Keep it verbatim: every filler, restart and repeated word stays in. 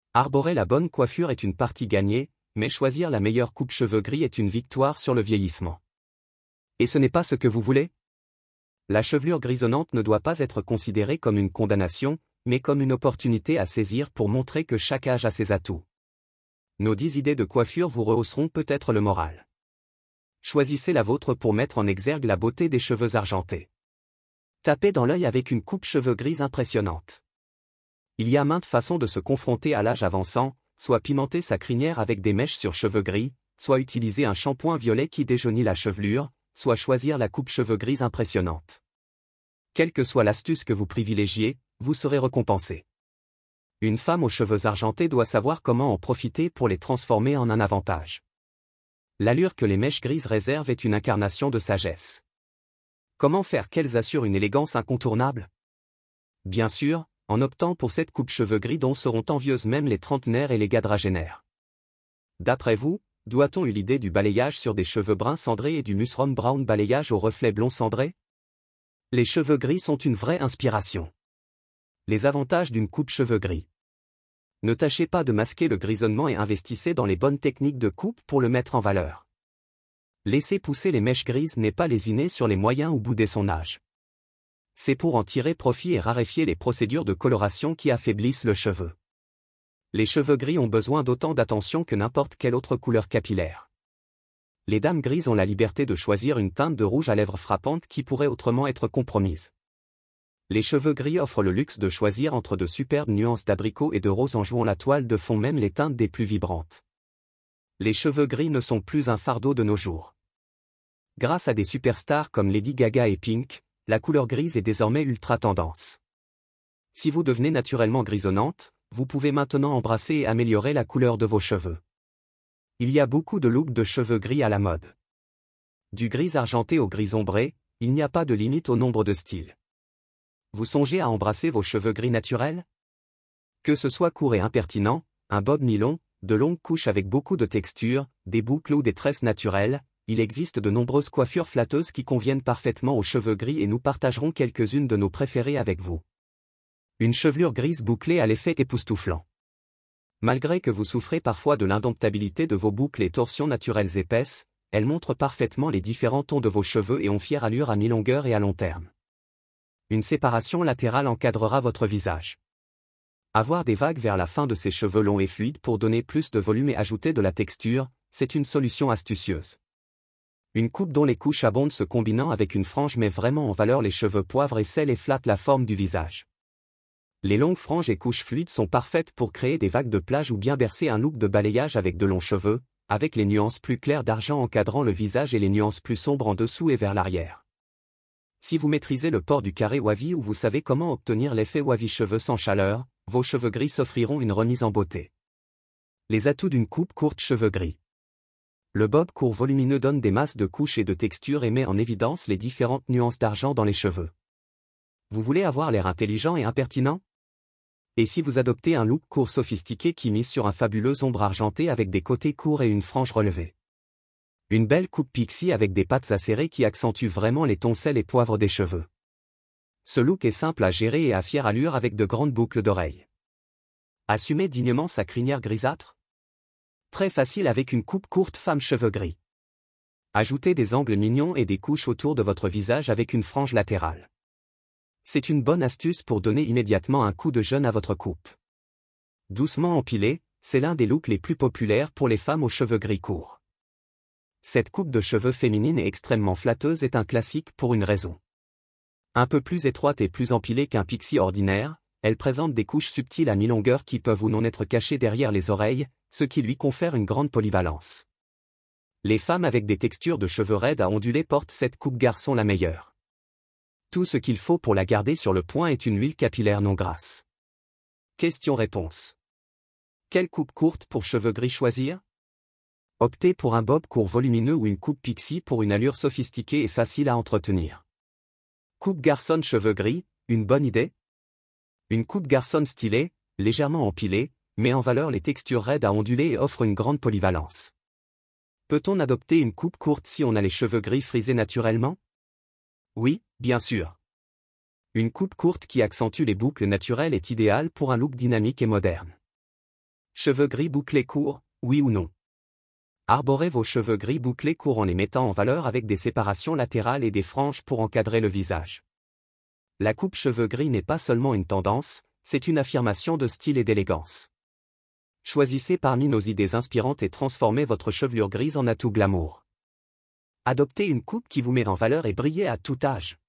Arborer la bonne coiffure est une partie gagnée, mais choisir la meilleure coupe cheveux gris est une victoire sur le vieillissement. Et ce n'est pas ce que vous voulez? La chevelure grisonnante ne doit pas être considérée comme une condamnation, mais comme une opportunité à saisir pour montrer que chaque âge a ses atouts. Nos dix idées de coiffure vous rehausseront peut-être le moral. Choisissez la vôtre pour mettre en exergue la beauté des cheveux argentés. Tapez dans l'œil avec une coupe cheveux grise impressionnante. Il y a maintes façons de se confronter à l'âge avançant, soit pimenter sa crinière avec des mèches sur cheveux gris, soit utiliser un shampoing violet qui déjaunit la chevelure, soit choisir la coupe cheveux grise impressionnante. Quelle que soit l'astuce que vous privilégiez, vous serez récompensé. Une femme aux cheveux argentés doit savoir comment en profiter pour les transformer en un avantage. L'allure que les mèches grises réservent est une incarnation de sagesse. Comment faire qu'elles assurent une élégance incontournable? Bien sûr, en optant pour cette coupe cheveux gris dont seront envieuses même les trentenaires et les quadragénaires. D'après vous, doit-on eu l'idée du balayage sur des cheveux bruns cendrés et du mushroom brown balayage au reflet blond cendré? Les cheveux gris sont une vraie inspiration. Les avantages d'une coupe cheveux gris. Ne tâchez pas de masquer le grisonnement et investissez dans les bonnes techniques de coupe pour le mettre en valeur. Laisser pousser les mèches grises n'est pas lésiner sur les moyens ou bouder son âge. C'est pour en tirer profit et raréfier les procédures de coloration qui affaiblissent le cheveu. Les cheveux gris ont besoin d'autant d'attention que n'importe quelle autre couleur capillaire. Les dames grises ont la liberté de choisir une teinte de rouge à lèvres frappante qui pourrait autrement être compromise. Les cheveux gris offrent le luxe de choisir entre de superbes nuances d'abricot et de rose en jouant la toile de fond même les teintes des plus vibrantes. Les cheveux gris ne sont plus un fardeau de nos jours. Grâce à des superstars comme Lady Gaga et Pink, la couleur grise est désormais ultra tendance. Si vous devenez naturellement grisonnante, vous pouvez maintenant embrasser et améliorer la couleur de vos cheveux. Il y a beaucoup de looks de cheveux gris à la mode. Du gris argenté au gris ombré, il n'y a pas de limite au nombre de styles. Vous songez à embrasser vos cheveux gris naturels? Que ce soit court et impertinent, un bob mi-long, de longues couches avec beaucoup de texture, des boucles ou des tresses naturelles, il existe de nombreuses coiffures flatteuses qui conviennent parfaitement aux cheveux gris et nous partagerons quelques-unes de nos préférées avec vous. Une chevelure grise bouclée a l'effet époustouflant. Malgré que vous souffrez parfois de l'indomptabilité de vos boucles et torsions naturelles épaisses, elles montrent parfaitement les différents tons de vos cheveux et ont fière allure à mi-longueur et à long terme. Une séparation latérale encadrera votre visage. Avoir des vagues vers la fin de ses cheveux longs et fluides pour donner plus de volume et ajouter de la texture, c'est une solution astucieuse. Une coupe dont les couches abondent se combinant avec une frange met vraiment en valeur les cheveux poivre et sel et flatte la forme du visage. Les longues franges et couches fluides sont parfaites pour créer des vagues de plage ou bien bercer un look de balayage avec de longs cheveux, avec les nuances plus claires d'argent encadrant le visage et les nuances plus sombres en dessous et vers l'arrière. Si vous maîtrisez le port du carré wavy ou vous savez comment obtenir l'effet wavy cheveux sans chaleur, vos cheveux gris s'offriront une remise en beauté. Les atouts d'une coupe courte cheveux gris. Le bob court volumineux donne des masses de couches et de textures et met en évidence les différentes nuances d'argent dans les cheveux. Vous voulez avoir l'air intelligent et impertinent? Et si vous adoptez un look court sophistiqué qui mise sur un fabuleux ombre argenté avec des côtés courts et une frange relevée? Une belle coupe pixie avec des pattes acérées qui accentuent vraiment les tons sel et poivre des cheveux. Ce look est simple à gérer et à fière allure avec de grandes boucles d'oreilles. Assumer dignement sa crinière grisâtre? Très facile avec une coupe courte femme cheveux gris. Ajoutez des angles mignons et des couches autour de votre visage avec une frange latérale. C'est une bonne astuce pour donner immédiatement un coup de jeune à votre coupe. Doucement empilé, c'est l'un des looks les plus populaires pour les femmes aux cheveux gris courts. Cette coupe de cheveux féminine et extrêmement flatteuse est un classique pour une raison. Un peu plus étroite et plus empilée qu'un pixie ordinaire, elle présente des couches subtiles à mi-longueur qui peuvent ou non être cachées derrière les oreilles, ce qui lui confère une grande polyvalence. Les femmes avec des textures de cheveux raides à onduler portent cette coupe garçon la meilleure. Tout ce qu'il faut pour la garder sur le point est une huile capillaire non grasse. Question-réponse. Quelle coupe courte pour cheveux gris choisir? Optez pour un bob court volumineux ou une coupe pixie pour une allure sophistiquée et facile à entretenir. Coupe garçonne cheveux gris, une bonne idée? Une coupe garçonne stylée, légèrement empilée, met en valeur les textures raides à onduler et offre une grande polyvalence. Peut-on adopter une coupe courte si on a les cheveux gris frisés naturellement? Oui, bien sûr. Une coupe courte qui accentue les boucles naturelles est idéale pour un look dynamique et moderne. Cheveux gris bouclés courts, oui ou non? Arborez vos cheveux gris bouclés courts en les mettant en valeur avec des séparations latérales et des franges pour encadrer le visage. La coupe cheveux gris n'est pas seulement une tendance, c'est une affirmation de style et d'élégance. Choisissez parmi nos idées inspirantes et transformez votre chevelure grise en atout glamour. Adoptez une coupe qui vous met en valeur et brillez à tout âge.